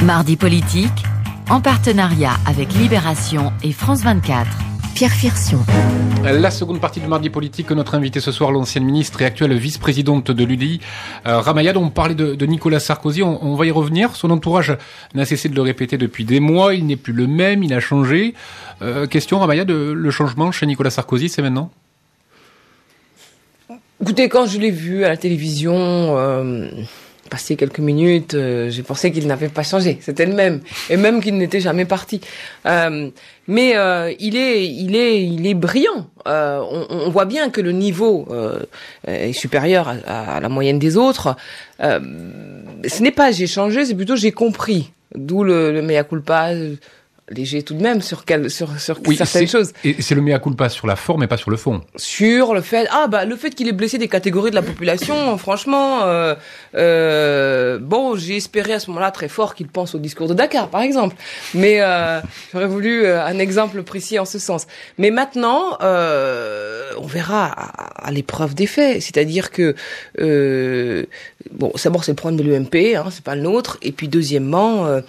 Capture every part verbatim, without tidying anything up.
Mardi politique, en partenariat avec Libération et France vingt-quatre. Pierre Firsion. La seconde partie du Mardi politique, notre invité ce soir, l'ancienne ministre et actuelle vice-présidente de l'U D I, euh, Ramayad. On parlait de, de Nicolas Sarkozy, on, on va y revenir. Son entourage n'a cessé de le répéter depuis des mois, il n'est plus le même, il a changé. Euh, question, Ramayad, le changement chez Nicolas Sarkozy, c'est maintenant ? Écoutez, quand je l'ai vu à la télévision... Euh... Passé quelques minutes, euh, j'ai pensé qu'il n'avait pas changé. C'était le même, et même qu'il n'était jamais parti. Euh, mais euh, il est, il est, il est brillant. Euh, on, on voit bien que le niveau euh, est supérieur à, à la moyenne des autres. Euh, ce n'est pas j'ai changé, c'est plutôt j'ai compris. D'où le, le mea culpa. Léger tout de même sur quel, sur sur oui, certaines choses. Et c'est le mea culpa sur la forme et pas sur le fond. Sur le fait ah bah le fait qu'il ait blessé des catégories de la population, franchement euh, euh, bon, j'ai espéré à ce moment-là très fort qu'il pense au discours de Dakar par exemple. Mais euh, j'aurais voulu euh, un exemple précis en ce sens. Mais maintenant euh, on verra à, à l'épreuve des faits, c'est-à-dire que euh, bon, d'abord c'est le problème de l'U M P, hein, c'est pas le nôtre, et puis deuxièmement euh,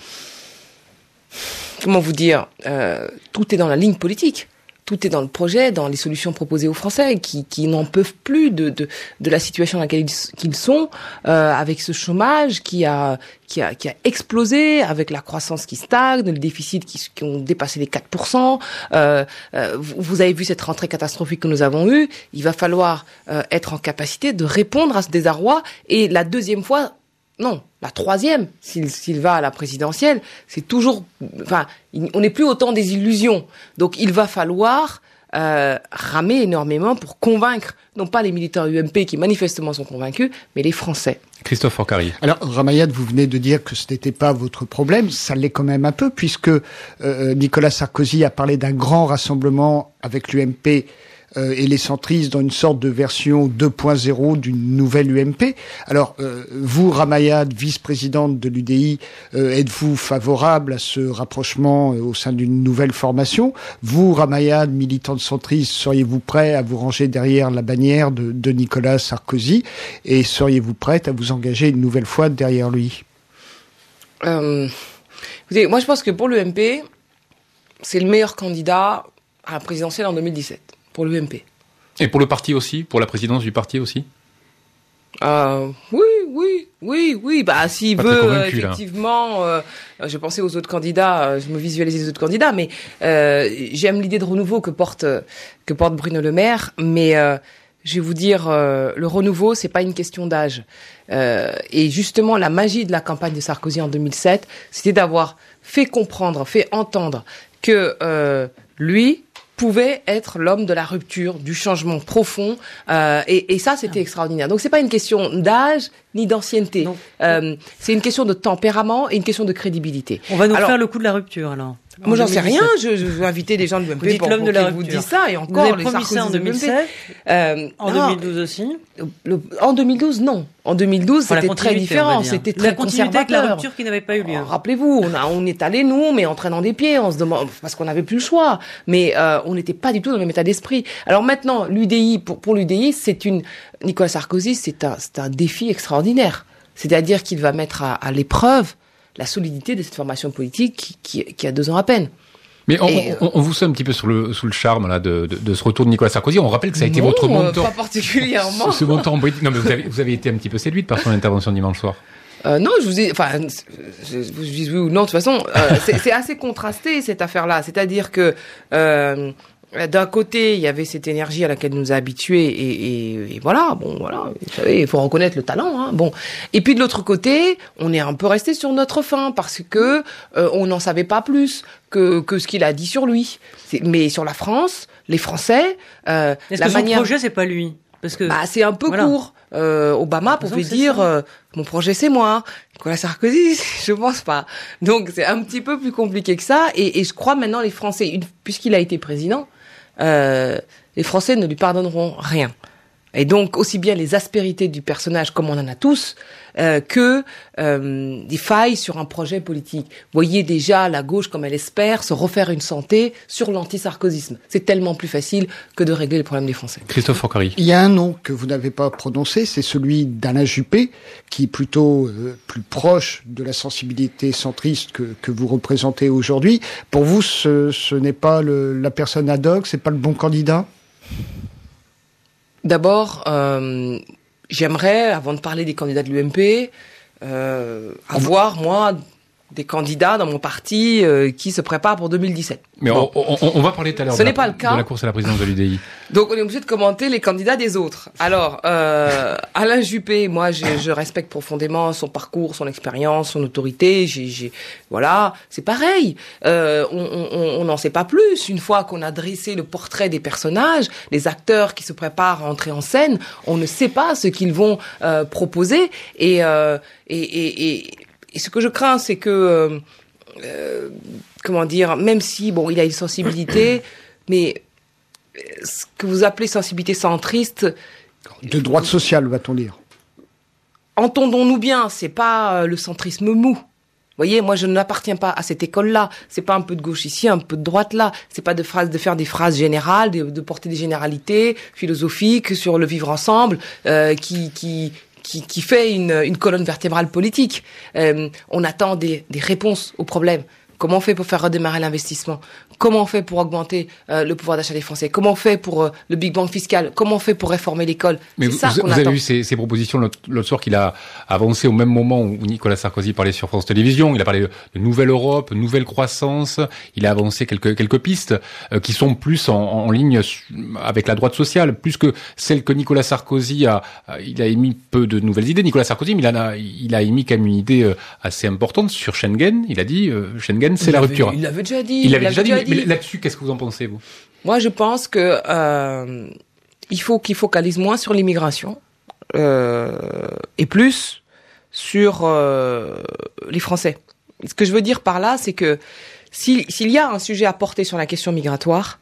comment vous dire, euh, tout est dans la ligne politique, tout est dans le projet, dans les solutions proposées aux Français qui, qui n'en peuvent plus de, de, de la situation dans laquelle ils, ils sont, euh, avec ce chômage qui a, qui a, qui a explosé, avec la croissance qui stagne, le déficit qui, qui ont dépassé les quatre pour cent. Euh, euh, vous avez vu cette rentrée catastrophique que nous avons eue. Il va falloir euh, être en capacité de répondre à ce désarroi. Et la deuxième fois, non, la troisième, s'il, s'il va à la présidentielle, c'est toujours... Enfin, on n'est plus au temps des illusions. Donc, il va falloir euh, ramer énormément pour convaincre, non pas les militants U M P qui manifestement sont convaincus, mais les Français. Christophe Forcari. Alors, Ramayad, vous venez de dire que ce n'était pas votre problème. Ça l'est quand même un peu, puisque euh, Nicolas Sarkozy a parlé d'un grand rassemblement avec l'U M P Euh, et les centristes dans une sorte de version deux point zéro d'une nouvelle U M P. Alors, euh, vous, Ramayad, vice-présidente de l'U D I, euh, êtes-vous favorable à ce rapprochement euh, au sein d'une nouvelle formation ? Vous, Ramayad, militante centriste, seriez-vous prêt à vous ranger derrière la bannière de, de Nicolas Sarkozy ? Et seriez-vous prête à vous engager une nouvelle fois derrière lui ? euh, écoutez, moi, je pense que pour l'U M P, c'est le meilleur candidat à la présidentielle en deux mille dix-sept. Pour l'U M P. Et pour le parti aussi ? Pour la présidence du parti aussi ? euh, Oui, oui, oui, oui. Bah, s'il Pas veut, euh, effectivement... Euh, j'ai pensé aux autres candidats, euh, je me visualisais les autres candidats, mais euh, j'aime l'idée de renouveau que porte, que porte Bruno Le Maire, mais... Euh, je vais vous dire, euh, le renouveau, c'est pas une question d'âge. Euh, et justement, la magie de la campagne de Sarkozy en deux mille sept, c'était d'avoir fait comprendre, fait entendre que euh, lui... pouvait être l'homme de la rupture, du changement profond, euh, et, et ça c'était extraordinaire. Donc c'est pas une question d'âge ni d'ancienneté, euh, c'est une question de tempérament et une question de crédibilité. On va nous alors, faire le coup de la rupture alors. Moi j'en sais rien, je, je vais inviter des gens de l'U M P pour, pour qu'ils vous disent ça, et encore vous les promis Sarkozy ça en deux mille sept, euh, en non, deux mille douze aussi. Le, en deux mille douze non, en deux mille douze pour c'était très différent, c'était très la continuité avec la conservateur. rupture qui n'avait pas eu lieu. Alors, rappelez-vous, on, a, on est allé nous, mais en traînant des pieds, on se demande parce qu'on n'avait plus le choix, mais euh, on n'était pas du tout dans le même état d'esprit. Alors maintenant, l'U D I pour pour l'U D I, c'est une Nicolas Sarkozy, c'est un c'est un défi extraordinaire. C'est-à-dire qu'il va mettre à, à l'épreuve la solidité de cette formation politique qui, qui, qui a deux ans à peine. Mais on, Et, on, on vous sent un petit peu sur le, sous le charme là, de, de, de ce retour de Nicolas Sarkozy. On rappelle que ça a été non, votre mentor. Pas particulièrement. Ce, ce mentor en politique. Non, mais vous avez, vous avez été un petit peu séduite par son intervention dimanche soir. Euh, non, je vous ai, enfin, je vous dis oui ou non. De toute façon, euh, c'est, c'est assez contrasté cette affaire-là. C'est-à-dire que euh, d'un côté, il y avait cette énergie à laquelle nous a habitués, et, et, et voilà, bon, voilà, vous savez, il faut reconnaître le talent, hein, bon. Et puis de l'autre côté, on est un peu resté sur notre faim parce que euh, on n'en savait pas plus que que ce qu'il a dit sur lui. C'est, mais sur la France, les Français, euh, Est-ce la que manière, son projet c'est pas lui, parce que bah c'est un peu voilà. court. Euh, Obama pouvait dire euh, mon projet c'est moi. Nicolas Sarkozy, je pense pas. Donc c'est un petit peu plus compliqué que ça. Et, et je crois maintenant les Français, une, puisqu'il a été président, euh, les Français ne lui pardonneront rien. Et donc, aussi bien les aspérités du personnage, comme on en a tous, euh, que euh, des failles sur un projet politique. Voyez déjà la gauche, comme elle espère, se refaire une santé sur l'anti-sarkozysme. C'est tellement plus facile que de régler les problèmes des Français. Christophe Forcari. Il y a un nom que vous n'avez pas prononcé, c'est celui d'Alain Juppé, qui est plutôt euh, plus proche de la sensibilité centriste que, que vous représentez aujourd'hui. Pour vous, ce, ce n'est pas le, la personne ad hoc, c'est pas le bon candidat ? D'abord, euh, j'aimerais, avant de parler des candidats de l'U M P, euh, avoir, moi, des candidats dans mon parti euh, qui se préparent pour deux mille dix-sept. Mais bon. on, on, on va parler tout à l'heure Ce de, n'est la, pas le cas. de la course à la présidence de l'U D I. Donc on est obligé de commenter les candidats des autres. Alors, euh, Alain Juppé, moi je, je respecte profondément son parcours, son expérience, son autorité. J'ai, j'ai, voilà, c'est pareil. Euh, on n'en sait pas plus. Une fois qu'on a dressé le portrait des personnages, les acteurs qui se préparent à entrer en scène, on ne sait pas ce qu'ils vont euh, proposer. Et, euh, et, et, et, et ce que je crains, c'est que... Euh, Euh, comment dire, même si, bon, il a une sensibilité, mais ce que vous appelez sensibilité centriste... De droite sociale, va-t-on dire. Entendons-nous bien, c'est pas le centrisme mou. Vous voyez, moi, je n'appartiens pas à cette école-là. C'est pas un peu de gauche ici, un peu de droite là. C'est pas de phrases, de faire des phrases générales, de, de porter des généralités philosophiques sur le vivre ensemble, euh, qui, qui, Qui, qui fait une, une colonne vertébrale politique. Euh, on attend des, des réponses aux problèmes. Comment on fait pour faire redémarrer l'investissement ? Comment on fait pour augmenter euh, le pouvoir d'achat des Français ? Comment on fait pour euh, le Big Bang fiscal ? Comment on fait pour réformer l'école ? Mais C'est vous, ça vous, qu'on vous attend. avez vu ces, ces propositions l'autre, l'autre soir qu'il a avancé au même moment où Nicolas Sarkozy parlait sur France Télévisions. Il a parlé de, de nouvelle Europe, nouvelle croissance. Il a avancé quelques quelques pistes euh, qui sont plus en, en ligne avec la droite sociale, plus que celles que Nicolas Sarkozy a. Il a émis peu de nouvelles idées. Nicolas Sarkozy, mais il a il a émis quand même une idée euh, assez importante sur Schengen. Il a dit euh, Schengen, c'est il la avait, rupture. Il l'avait déjà dit. Il l'avait déjà, déjà dit. dit. Mais là-dessus, qu'est-ce que vous en pensez, vous ? Moi, je pense que euh, il faut qu'il focalise moins sur l'immigration euh, et plus sur euh, les Français. Ce que je veux dire par là, c'est que s'il, s'il y a un sujet à porter sur la question migratoire,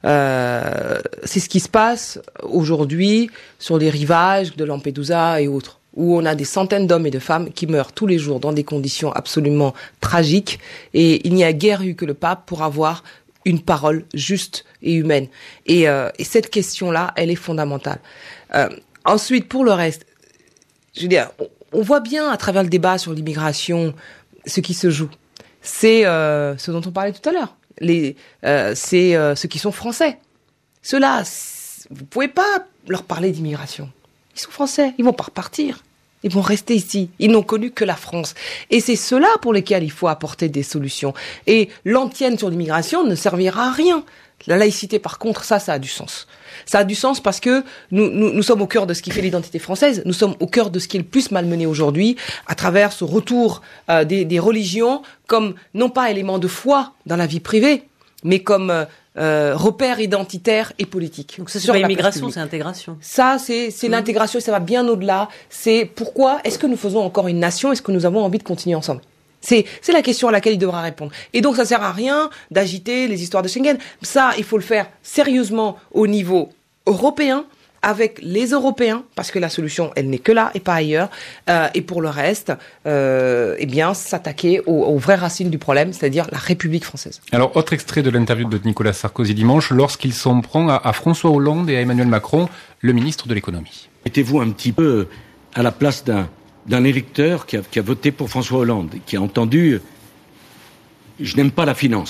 euh, c'est ce qui se passe aujourd'hui sur les rivages de Lampedusa et autres, où on a des centaines d'hommes et de femmes qui meurent tous les jours dans des conditions absolument tragiques, et il n'y a guère eu que le pape pour avoir une parole juste et humaine. Et, euh, et cette question-là, elle est fondamentale. Euh, ensuite, pour le reste, je veux dire, on, on voit bien à travers le débat sur l'immigration ce qui se joue. C'est euh, ce dont on parlait tout à l'heure. Les, euh, c'est euh, ceux qui sont français. Ceux-là, vous pouvez pas leur parler d'immigration. Ils sont français, ils vont pas repartir. Ils vont rester ici. Ils n'ont connu que la France. Et c'est ceux-là pour lesquels il faut apporter des solutions. Et l'antienne sur l'immigration ne servira à rien. La laïcité, par contre, ça, ça a du sens. Ça a du sens parce que nous, nous, nous sommes au cœur de ce qui fait l'identité française. Nous sommes au cœur de ce qui est le plus malmené aujourd'hui, à travers ce retour euh, des, des religions comme, non pas élément de foi dans la vie privée, mais comme euh, euh, repère identitaire et politique. Donc ça, c'est sur pas la immigration, place c'est intégration. Ça, c'est, c'est mmh. l'intégration, ça va bien au-delà. C'est pourquoi est-ce que nous faisons encore une nation ? Est-ce que nous avons envie de continuer ensemble ? C'est, c'est la question à laquelle il devra répondre. Et donc, ça sert à rien d'agiter les histoires de Schengen. Ça, il faut le faire sérieusement au niveau européen, avec les Européens, parce que la solution, elle n'est que là et pas ailleurs. Euh, et pour le reste, euh, eh bien, s'attaquer aux, aux vraies racines du problème, c'est-à-dire la République française. Alors, autre extrait de l'interview de Nicolas Sarkozy dimanche, lorsqu'il s'en prend à, à François Hollande et à Emmanuel Macron, le ministre de l'économie. Mettez-vous un petit peu à la place d'un d'un électeur qui a, qui a voté pour François Hollande, qui a entendu « je n'aime pas la finance »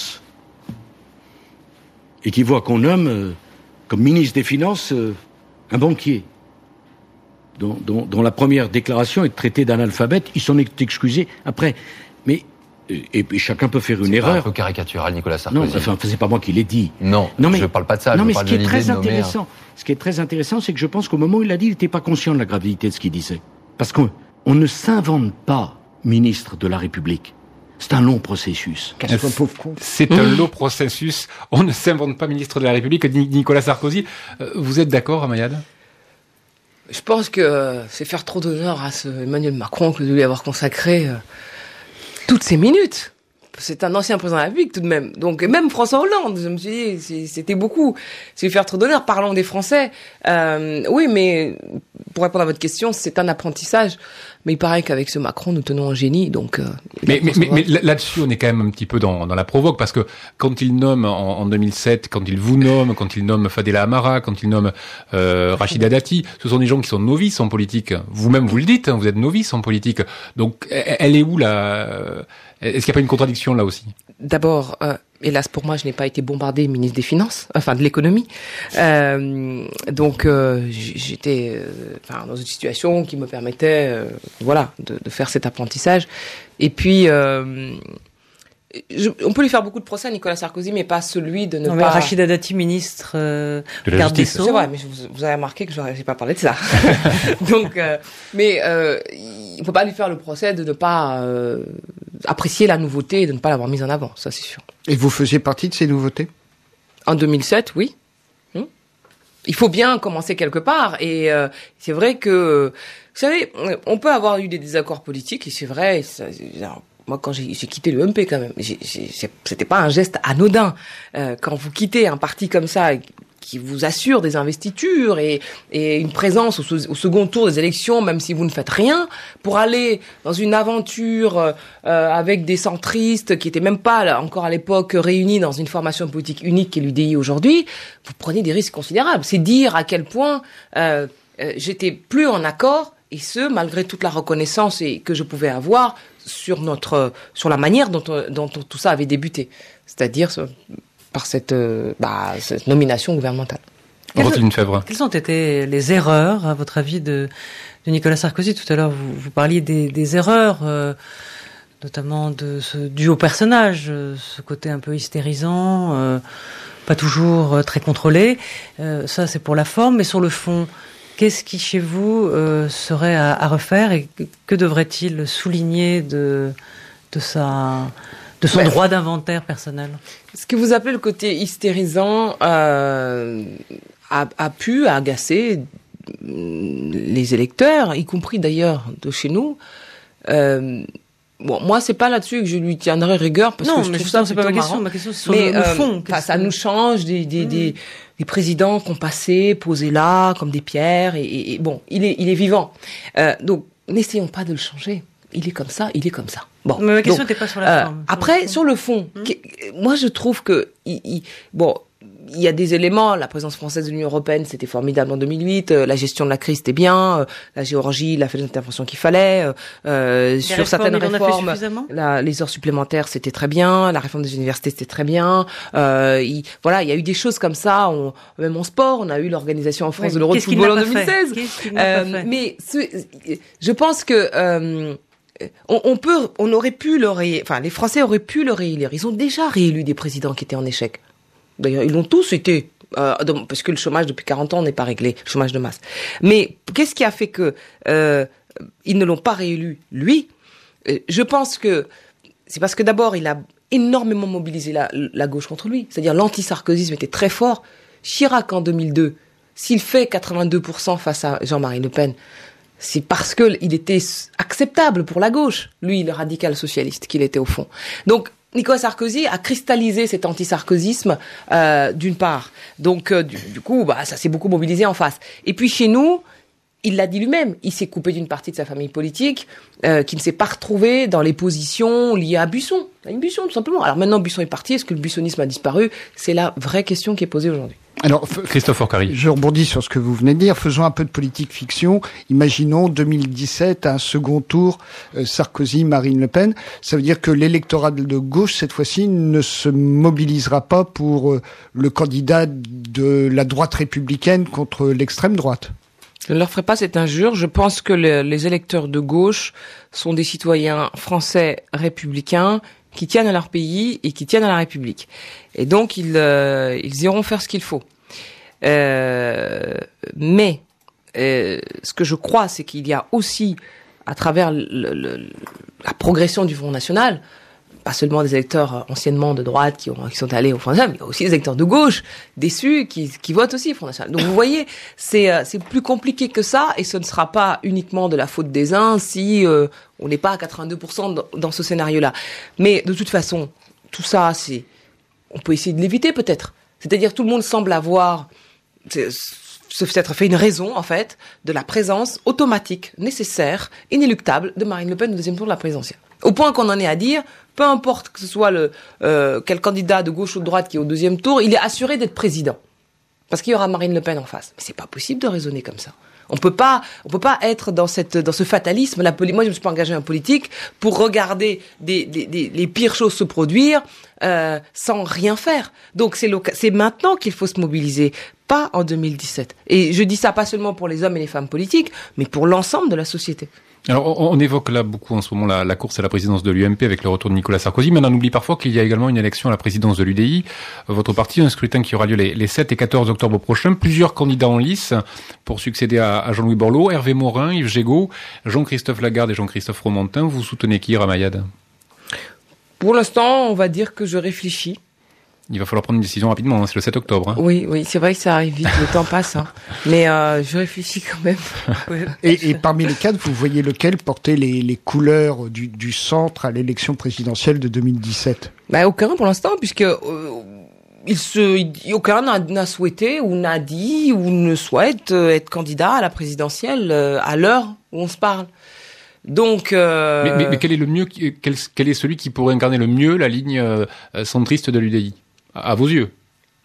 et qui voit qu'on nomme euh, comme ministre des Finances euh, un banquier dont, dont, dont la première déclaration est de traiter d'analphabète. Il s'en est excusé après. Mais et, et chacun peut faire une c'est erreur. C'est un peu caricatural, Nicolas Sarkozy. Non, enfin, c'est pas moi qui l'ai dit. Non, non mais, je parle pas de ça. Non, je mais parle ce qui de est très nommer, intéressant, ce qui est très intéressant, c'est que je pense qu'au moment où il l'a dit, il n'était pas conscient de la gravité de ce qu'il disait. Parce qu'on on ne s'invente pas ministre de la République. C'est un long processus. C'est un long processus. On ne s'invente pas ministre de la République. Nicolas Sarkozy, vous êtes d'accord, Amayad ? Je pense que c'est faire trop d'honneur à ce Emmanuel Macron que de lui avoir consacré euh, toutes ces minutes. c'est un ancien président de la République tout de même. Donc, et même François Hollande, je me suis dit, c'était beaucoup. C'est lui faire trop d'honneur. Parlons des Français. Euh, oui, mais pour répondre à votre question, c'est un apprentissage. Mais il paraît qu'avec ce Macron, nous tenons un génie. Donc, euh, mais, mais, mais, mais là-dessus, on est quand même un petit peu dans, dans la provoque, parce que quand il nomme en, en deux mille sept, quand il vous nomme, quand il nomme Fadela Amara, quand il nomme euh, Rachida Dati, ce sont des gens qui sont novices en politique. Vous-même, vous le dites, hein, vous êtes novice en politique. Donc, elle est où la... Est-ce qu'il n'y a pas une contradiction là aussi? D'abord, euh, hélas pour moi, je n'ai pas été bombardée ministre des Finances, enfin de l'économie. Euh, donc euh, j'étais euh, enfin, dans une situation qui me permettait, euh, voilà, de, de faire cet apprentissage. Et puis, euh, je, on peut lui faire beaucoup de procès à Nicolas Sarkozy, mais pas celui de ne non, pas... Rachida Dati, ministre euh, de la garde des justice. Sceaux. C'est vrai, mais je vous, vous avez remarqué que je n'ai pas parlé de ça. Donc, euh, mais euh, il ne faut pas lui faire le procès de ne pas euh, apprécier la nouveauté et de ne pas l'avoir mise en avant, ça c'est sûr. Et vous faisiez partie de ces nouveautés? En deux mille sept, oui. Hum. Il faut bien commencer quelque part. Et euh, c'est vrai que, vous savez, on peut avoir eu des désaccords politiques, et c'est vrai, ça, genre, moi, quand j'ai, j'ai quitté le M P, quand même, j'ai, j'ai, c'était pas un geste anodin. Euh, quand vous quittez un parti comme ça, qui vous assure des investitures et, et une présence au, au second tour des élections, même si vous ne faites rien, pour aller dans une aventure euh, avec des centristes qui étaient même pas là, encore à l'époque réunis dans une formation politique unique qui est l'U D I aujourd'hui, vous prenez des risques considérables. C'est dire à quel point euh, euh, j'étais plus en accord, et ce, malgré toute la reconnaissance et, que je pouvais avoir sur notre, sur la manière dont, dont, dont tout ça avait débuté. C'est-à-dire par cette, euh, bah, cette nomination gouvernementale. Roselyne Febvre. Quelles ont été les erreurs, à votre avis, de, de Nicolas Sarkozy? Tout à l'heure, vous, vous parliez des, des erreurs, euh, notamment de ce, dû au personnage, euh, ce côté un peu hystérisant, euh, pas toujours euh, très contrôlé. Euh, ça, c'est pour la forme, mais sur le fond, qu'est-ce qui, chez vous, euh, serait à, à refaire, et que, que devrait-il souligner de, de sa... de son ouais. droit d'inventaire personnel? Ce que vous appelez le côté hystérisant euh, a, a pu agacer les électeurs, y compris d'ailleurs de chez nous. Euh, bon, moi, c'est pas là-dessus que je lui tiendrai rigueur, parce non, que je mais trouve ça c'est pas ma marrant. question. Ma question, c'est sur mais, le, le fond. Euh, ça nous change des, des, mmh. des, des présidents qu'on passait, posés là, comme des pierres, et, et, et bon, il est, il est vivant. Euh, donc, n'essayons pas de le changer. Il est comme ça, il est comme ça. Bon. Mais ma question n'était pas sur la forme. Euh, après, sur le fond, hum. moi je trouve que, il, il, bon, il y a des éléments. La présence française de l'Union européenne, c'était formidable en deux mille huit. Euh, la gestion de la crise, c'était bien. Euh, la Géorgie, il a fait les interventions qu'il fallait. Euh, sur réformes, certaines réformes, la, les heures supplémentaires, c'était très bien. La réforme des universités, c'était très bien. Euh, il, voilà, il y a eu des choses comme ça. On, même en sport, on a eu l'organisation en France oui, de l'Euro de football en deux mille seize. Euh, mais ce, je pense que euh, On, on peut, on aurait pu le ré... enfin, les Français auraient pu le réélire. Ils ont déjà réélu des présidents qui étaient en échec. D'ailleurs, ils l'ont tous été, euh, parce que le chômage depuis quarante ans n'est pas réglé, le chômage de masse. Mais qu'est-ce qui a fait que euh, ils ne l'ont pas réélu, lui? Je pense que c'est parce que d'abord, il a énormément mobilisé la, la gauche contre lui. C'est-à-dire l'anti-sarkozysme était très fort. Chirac en deux mille deux, s'il fait quatre-vingt-deux pour cent face à Jean-Marie Le Pen, c'est parce que il était acceptable pour la gauche, lui, le radical socialiste qu'il était au fond. Donc, Nicolas Sarkozy a cristallisé cet anti-sarkozysme, euh, d'une part. Donc, euh, du, du coup, bah, ça s'est beaucoup mobilisé en face. Et puis, chez nous, il l'a dit lui-même, il s'est coupé d'une partie de sa famille politique, euh, qui ne s'est pas retrouvé dans les positions liées à Buisson. À une Buisson, tout simplement. Alors maintenant, Buisson est parti, est-ce que le buissonisme a disparu? C'est la vraie question qui est posée aujourd'hui. Alors, Christophe Orcari. Je rebondis sur ce que vous venez de dire. Faisons un peu de politique fiction. Imaginons deux mille dix-sept, un second tour, euh, Sarkozy-Marine Le Pen. Ça veut dire que l'électorat de gauche, cette fois-ci, ne se mobilisera pas pour euh, le candidat de la droite républicaine contre l'extrême droite. Je ne leur ferai pas cette injure. Je pense que le, les électeurs de gauche sont des citoyens français républicains qui tiennent à leur pays et qui tiennent à la République. Et donc, ils, euh, ils iront faire ce qu'il faut. Euh, mais euh, ce que je crois, c'est qu'il y a aussi, à travers le, le, la progression du Front National, pas seulement des électeurs anciennement de droite qui, ont, qui sont allés au Front National, mais il y a aussi des électeurs de gauche déçus qui, qui votent aussi au Front National. Donc vous voyez, c'est, c'est plus compliqué que ça, et ce ne sera pas uniquement de la faute des uns si euh, on n'est pas à quatre-vingt-deux pour cent dans, dans ce scénario-là. Mais de toute façon, tout ça, c'est, on peut essayer de l'éviter peut-être. C'est-à-dire tout le monde semble avoir se peut-être fait une raison, en fait, de la présence automatique, nécessaire, inéluctable de Marine Le Pen au deuxième tour de la présidentielle. Au point qu'on en est à dire, peu importe que ce soit le euh, quel candidat de gauche ou de droite qui est au deuxième tour, il est assuré d'être président. Parce qu'il y aura Marine Le Pen en face. Mais c'est pas possible de raisonner comme ça. On peut pas, on peut pas être dans cette, dans ce fatalisme. La poli- Moi, je me suis pas engagé en politique pour regarder des, des, des, les pires choses se produire euh, sans rien faire. Donc c'est, c'est maintenant qu'il faut se mobiliser, pas en deux mille dix-sept. Et je dis ça pas seulement pour les hommes et les femmes politiques, mais pour l'ensemble de la société. Alors, on évoque là beaucoup en ce moment la, la course à la présidence de l'U M P avec le retour de Nicolas Sarkozy, mais on en oublie parfois qu'il y a également une élection à la présidence de l'U D I. Votre parti, un scrutin qui aura lieu les, les sept et quatorze octobre prochains. Plusieurs candidats en lice pour succéder à, à Jean-Louis Borloo, Hervé Morin, Yves Gégaud, Jean-Christophe Lagarde et Jean-Christophe Fromentin. Vous soutenez qui, Ramayad ? Pour l'instant, on va dire que je réfléchis. Il va falloir prendre une décision rapidement, hein, c'est le sept octobre. Hein. Oui, oui, c'est vrai que ça arrive vite, le temps passe. Hein. Mais euh, je réfléchis quand même. et, et parmi les quatre, vous voyez lequel porter les, les couleurs du, du centre à l'élection présidentielle de deux mille dix-sept ? Bah, aucun pour l'instant, puisque euh, il se, il, aucun n'a, n'a souhaité ou n'a dit ou ne souhaite euh, être candidat à la présidentielle euh, à l'heure où on se parle. Donc, euh... mais, mais, mais quel est le mieux, quel, quel est celui qui pourrait incarner le mieux la ligne euh, centriste de l'U D I ? À vos yeux.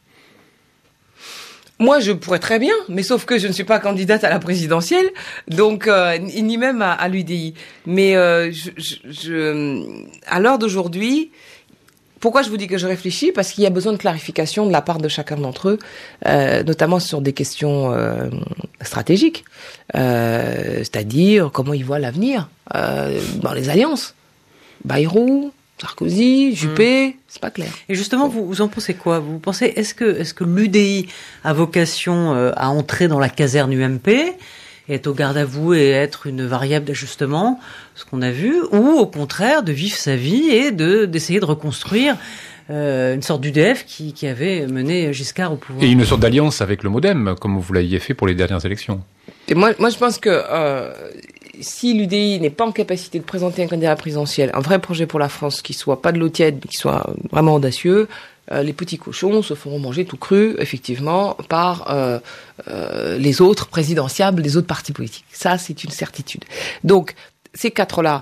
Moi, je pourrais très bien, mais sauf que je ne suis pas candidate à la présidentielle, donc euh, ni même à, à l'U D I. Mais euh, je, je, je, à l'heure d'aujourd'hui, pourquoi je vous dis que je réfléchis ? Parce qu'il y a besoin de clarification de la part de chacun d'entre eux, euh, notamment sur des questions euh, stratégiques, euh, c'est-à-dire comment ils voient l'avenir euh, dans les alliances. Bayrou, Sarkozy, Juppé, mmh. c'est pas clair. Et justement, vous, vous en pensez quoi ? Vous pensez, est-ce que, est-ce que l'U D I a vocation euh, à entrer dans la caserne U M P, et être au garde à vous et être une variable d'ajustement, ce qu'on a vu, ou au contraire de vivre sa vie et de d'essayer de reconstruire euh, une sorte d'U D F qui, qui avait mené Giscard au pouvoir. Et une sorte d'alliance avec le MoDem, comme vous l'aviez fait pour les dernières élections. Et moi, moi, je pense que euh, si l'U D I n'est pas en capacité de présenter un candidat présidentiel, un vrai projet pour la France qui soit pas de l'eau tiède, qui soit vraiment audacieux, euh, les petits cochons se feront manger tout cru, effectivement, par euh, euh, les autres présidentiables des autres partis politiques. Ça, c'est une certitude. Donc, ces quatre-là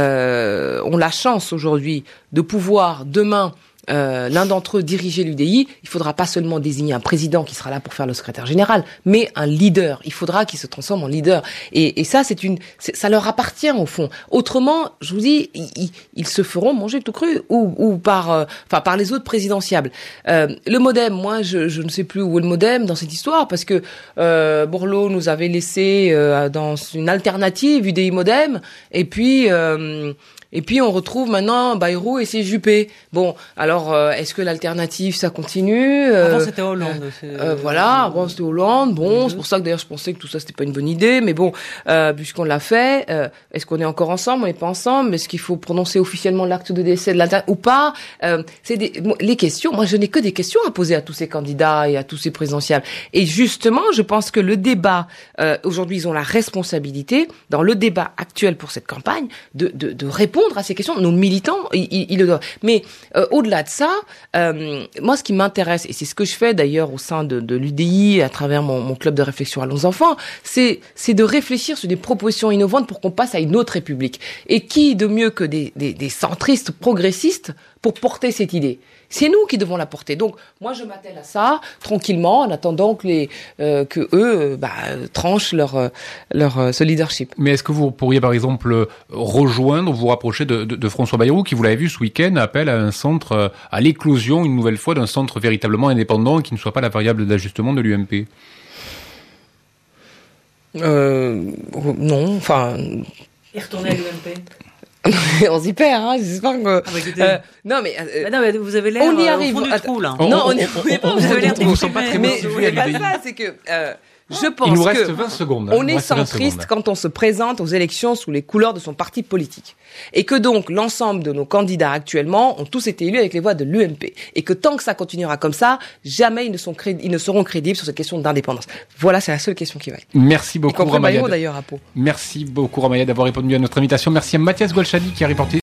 euh, ont la chance aujourd'hui de pouvoir demain Euh, l'un d'entre eux diriger l'U D I. Il faudra pas seulement désigner un président qui sera là pour faire le secrétaire général, mais un leader. Il faudra qu'il se transforme en leader. Et, et ça, c'est une, c'est, ça leur appartient au fond. Autrement, je vous dis, ils, ils se feront manger tout cru, ou, ou par, euh, enfin, par les autres présidentiables. Euh, le MoDem, moi, je, je ne sais plus où est le MoDem dans cette histoire, parce que euh, Borloo nous avait laissé euh, dans une alternative U D I MoDem, et puis. Euh, Et puis on retrouve maintenant Bayrou et ses Juppé. Bon, alors euh, est-ce que l'alternative ça continue euh, Avant c'était Hollande. C'est... Euh, voilà, avant c'était Hollande. Bon, mm-hmm. C'est pour ça que d'ailleurs je pensais que tout ça c'était pas une bonne idée. Mais bon, euh, puisqu'on l'a fait, euh, est-ce qu'on est encore ensemble ? On n'est pas ensemble. Est-ce qu'il faut prononcer officiellement l'acte de décès de l'alternative ou pas ? euh, C'est des, les questions. Moi, je n'ai que des questions à poser à tous ces candidats et à tous ces présidentiables. Et justement, je pense que le débat euh, aujourd'hui, ils ont la responsabilité dans le débat actuel pour cette campagne de, de, de répondre à ces questions. Nos militants, ils, ils, ils le doivent. Mais euh, au-delà de ça, euh, moi, ce qui m'intéresse, et c'est ce que je fais d'ailleurs au sein de, de l'U D I, à travers mon, mon club de réflexion Allons enfants, c'est, c'est de réfléchir sur des propositions innovantes pour qu'on passe à une autre république. Et qui de mieux que des, des, des centristes progressistes pour porter cette idée ? C'est nous qui devons la porter. Donc, moi, je m'attelle à ça tranquillement, en attendant que les euh, que eux bah, tranchent leur leur euh, ce leadership. Mais est-ce que vous pourriez, par exemple, rejoindre, vous rapprocher de, de, de François Bayrou, qui, vous l'avez vu ce week-end, appelle à un centre, à l'éclosion une nouvelle fois d'un centre véritablement indépendant qui ne soit pas la variable d'ajustement de l'U M P ? Euh, non, enfin. Et retourner à l'U M P. On s'y perd, hein. J'espère que. Ah bah écoutez, euh, non mais. Euh, bah non mais vous avez l'air. On y euh, arrive. au fond du trou là. Non, on, on, on, on, vous avez l'air on, on sent pas très mais bien. c'est pas ça, c'est que. Euh, Je pense Il nous que reste vingt secondes. on est centriste quand on se présente aux élections sous les couleurs de son parti politique. Et que donc, l'ensemble de nos candidats actuellement ont tous été élus avec les voix de l'U M P. Et que tant que ça continuera comme ça, jamais ils ne, sont cré... ils ne seront crédibles sur cette question d'indépendance. Voilà, c'est la seule question qui vaille. Merci beaucoup, Ramayad. d'ailleurs, à Pau. Merci beaucoup, Ramayad, d'avoir répondu à notre invitation. Merci à Mathias Golchani qui a reporté